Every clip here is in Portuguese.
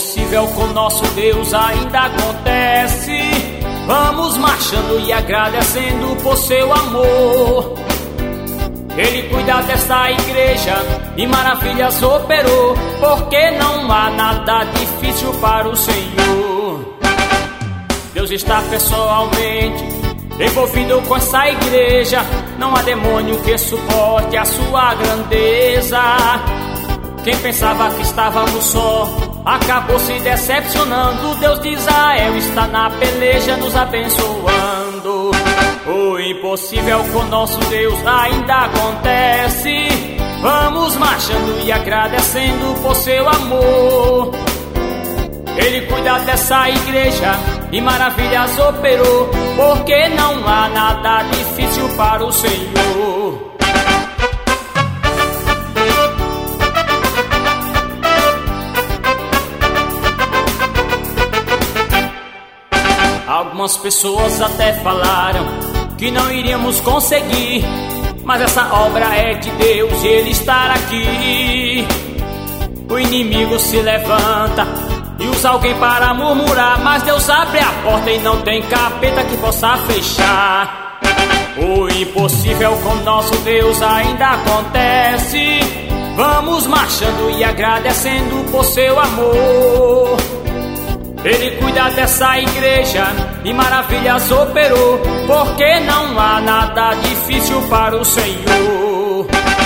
impossível com nosso Deus ainda acontece. Vamos marchando e agradecendo por seu amor. Ele cuida desta igreja e maravilhas operou, porque não há nada difícil para o Senhor. Deus está pessoalmente envolvido com essa igreja. Não há demônio que suporte a sua grandeza. Quem pensava que estávamos só acabou se decepcionando. Deus de Israel está na peleja nos abençoando. O impossível com nosso Deus ainda acontece. Vamos marchando e agradecendo por seu amor. Ele cuida dessa igreja e maravilhas operou, porque não há nada difícil para o Senhor. Algumas pessoas até falaram que não iríamos conseguir, mas essa obra é de Deus e Ele está aqui. O inimigo se levanta e usa alguém para murmurar, mas Deus abre a porta e não tem capeta que possa fechar. O impossível com nosso Deus ainda acontece. Vamos marchando e agradecendo por seu amor. Ele cuida dessa igreja e maravilhas operou, porque não há nada difícil para o Senhor.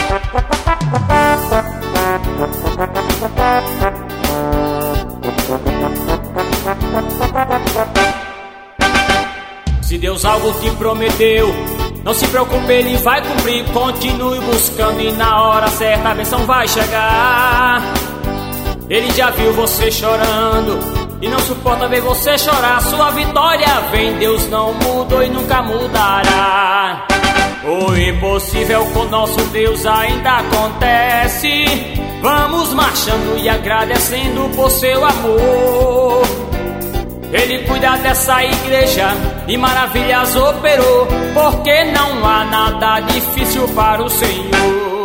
Se Deus algo te prometeu, não se preocupe, Ele vai cumprir. Continue buscando e na hora certa a bênção vai chegar. Ele já viu você chorando e não suporta ver você chorar. Sua vitória vem, Deus não mudou e nunca mudará. O impossível com nosso Deus ainda acontece. Vamos marchando e agradecendo por seu amor. Ele cuida dessa igreja e maravilhas operou, porque não há nada difícil para o Senhor.